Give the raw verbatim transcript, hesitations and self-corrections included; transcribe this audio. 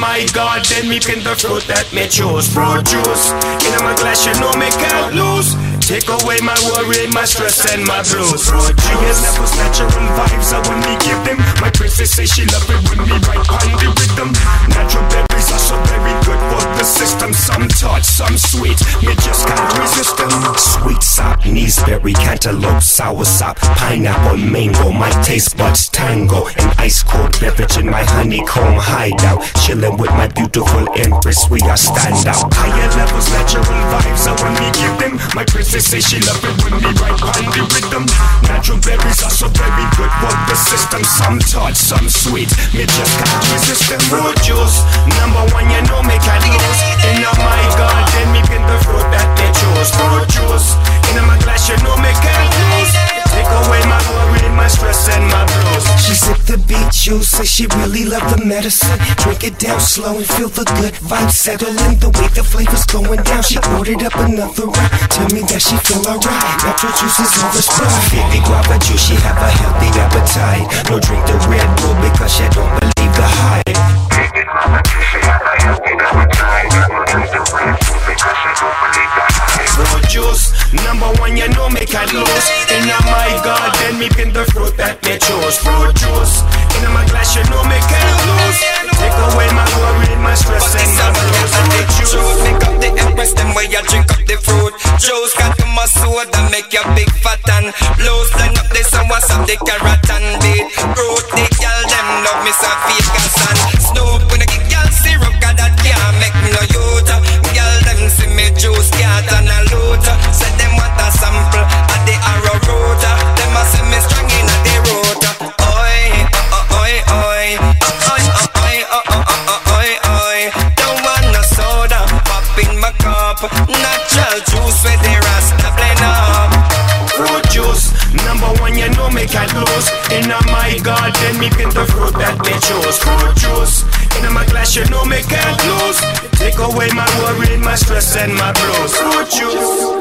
my garden, me pin the fruit that me choose. Fruit juice, in my glass, you know me can't lose. Take away my worry, my stress and my blues. Fruit juice, levels, natural vibes, I when me give them. My princess say she love it when me right on the rhythm. Natural berries are so very good for the system. Some tart, some sweet, me just can't resist them. Sweet sop, kneesberry, cantaloupe, sour sop, pineapple, mango, my taste buds tango. An ice cold beverage in my honeycomb hideout. Chillin' with my beautiful empress, we are stand out. Higher levels, natural vibes, I when me give them. My princess say she love it when me right on the rhythm. Natural berries are so very good for the system. Some tart, some sweet, me just can't resist them. Fruit juice, number one, you know me can't lose. In my garden, me pin the fruit that they choose. Fruit juice, in my glass, you know me can't lose. Take away my worry, my stress and my blues. She sipped the beet juice, say she really love the medicine. Drink it down slow and feel the good vibes settling. The way the flavor's going down, she ordered up another round. Tell me that she feel alright. Natural juice is all the sprite. fifty guava juice, she have a healthy appetite. No drink the Red Bull because she don't believe the hype. fifty guava juice, she have a healthy appetite. No drink the Red Bull because she don't believe the hype. Fruit juice, number one, you know me can't lose. In my garden, me pin the fruit that me choose. Fruit juice, in my glass, you know me can't lose. Take away my worry, my stress and my blues. Fruit juice, make up the empress, them way you drink up the fruit juice. Got to my soda, make you big fat and loose. Line up the sun, what's up the carrot and beet root. The girl, them love me so fake as sun. Snoop, when I get girl syrup, cause that can't make me no youth. Girl, them see me juice, cat and a loot. Say them want a sample of the arrow root. Them a see me strong in the root. Oi, oi, oi, oi, oi, oi, oi, oi, oi. Don't want no soda, pop in my cup. Natural juice with the Rasta blend up. Fruit juice, number one, you know me can't lose. In my garden, me pin the fruit that they choose. Fruit juice, in my glass, you know me can't lose. Take away my worry, my stress and my blues. Fruit juice.